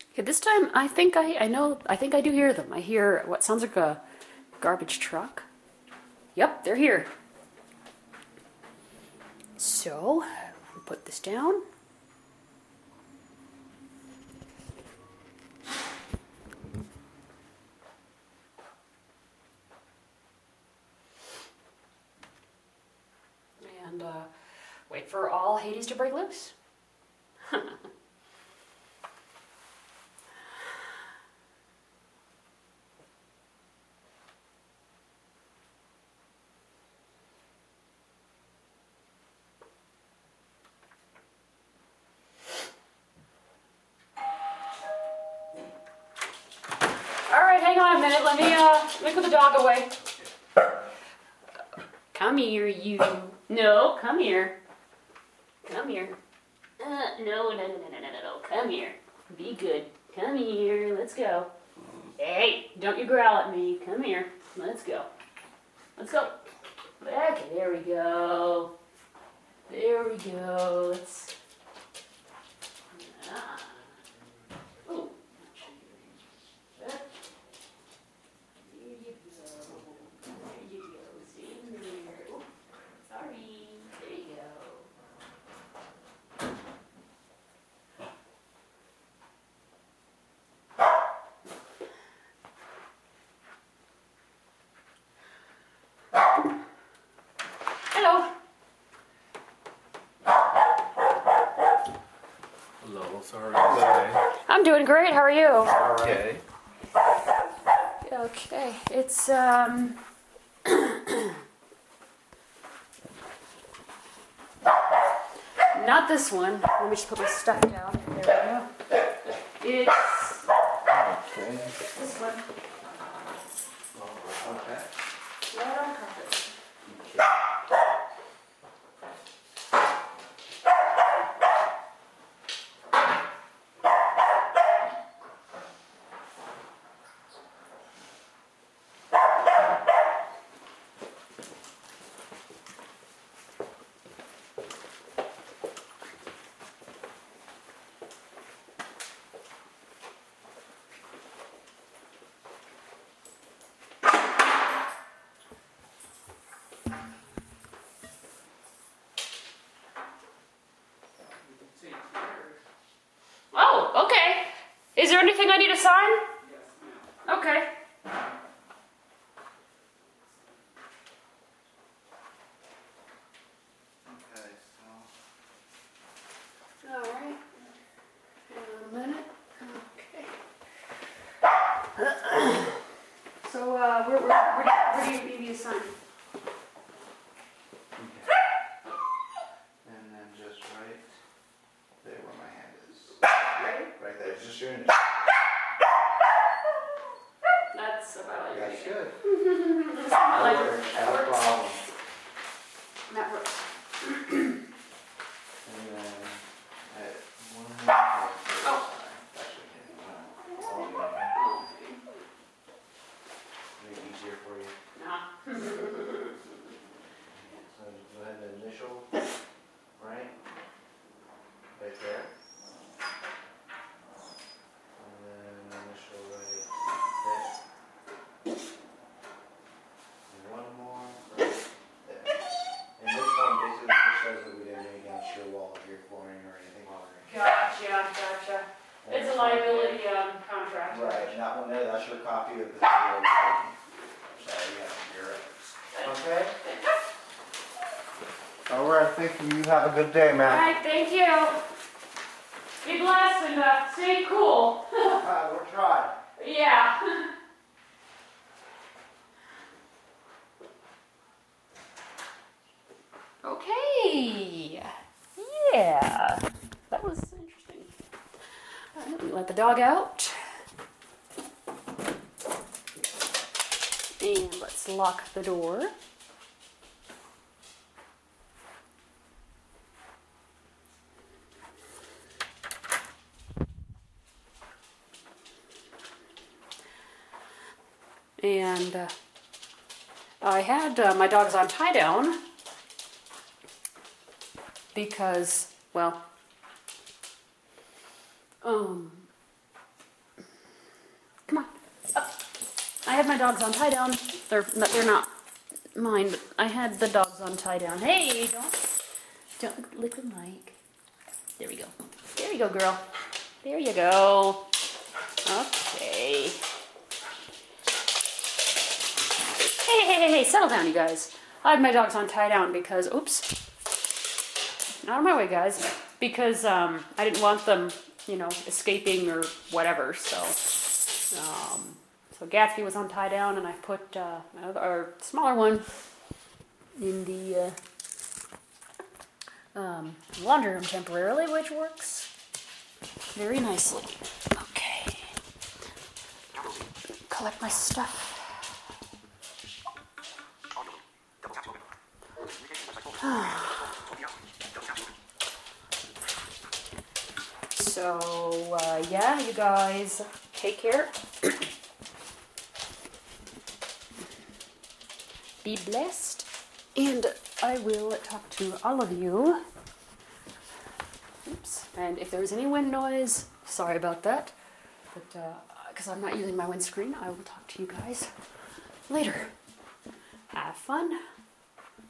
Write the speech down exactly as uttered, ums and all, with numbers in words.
Okay, this time I think I, I know, I think I do hear them. I hear what sounds like a garbage truck. Yep, they're here. So, we'll put this down. And uh, wait for all Hades to break loose. Alright, hang on a minute. Let me, uh, let me put the dog away. Come here, you. No, come here. Come here. Uh, no, no, no, no, no, no, no. Come here. Be good. Come here. Let's go. Hey, don't you growl at me. Come here. Let's go. Let's go. Okay, there we go. There we go. Let's. Ah. Ooh. There you go. There you go. Stay in there. Ooh. Sorry. There you go. Hello. Hello, sorry today. I'm doing great. How are you? Okay. Okay. It's um not this one. Let me just put my stuff down. There we go. It's Okay. this one. Okay. Right on carpet. Oh, okay. Is there anything I need to sign? Okay. Okay, so All right. Hang on a minute. Okay. So, uh, where, where, where, do, where do you need me to sign? and then just right there where my hand is. Right? Right there, just your initial. That's about it. That's good. I like Not it. That a works. problem. That works. And then I had one more. Oh. Actually, yeah, one. All together. Make it easier for you. Nah. So just go ahead and initial, right? Right there. And then initial right there. And one more right there. And this one basically just shows that we didn't do anything to your wall of your flooring or anything while we're in here. Gotcha, gotcha. And It's a this one- liability um, contract. Right, and that one there, that's your copy of the video. So yeah, you're right. Okay? All right, thank you. You have a good day, All man. right, thank you. Be blessed and uh, stay cool. Uh, we'll try. Yeah. Okay. Yeah. That was interesting. All right, let me let the dog out. And let's lock the door. And uh, I had uh, my dogs on tie down because, well, um, had my dogs on tie down. They're they're not mine, but I had the dogs on tie down. Hey, don't don't lick the mic. There we go. There you go, girl. There you go. Okay. Hey, hey, hey, hey, settle down, you guys. I had my dogs on tie down because, oops. Out of my way, guys. Because um, I didn't want them, you know, escaping or whatever, so. Um, so Gatsby was on tie down, and I put uh, another, our smaller one in the uh, um, laundry room temporarily, which works very nicely. Okay. Collect my stuff. So, uh, yeah, you guys take care. Be blessed. And I will talk to all of you. Oops. And if there's any wind noise, sorry about that. But, uh, because I'm not using my windscreen, I will talk to you guys later. Have fun.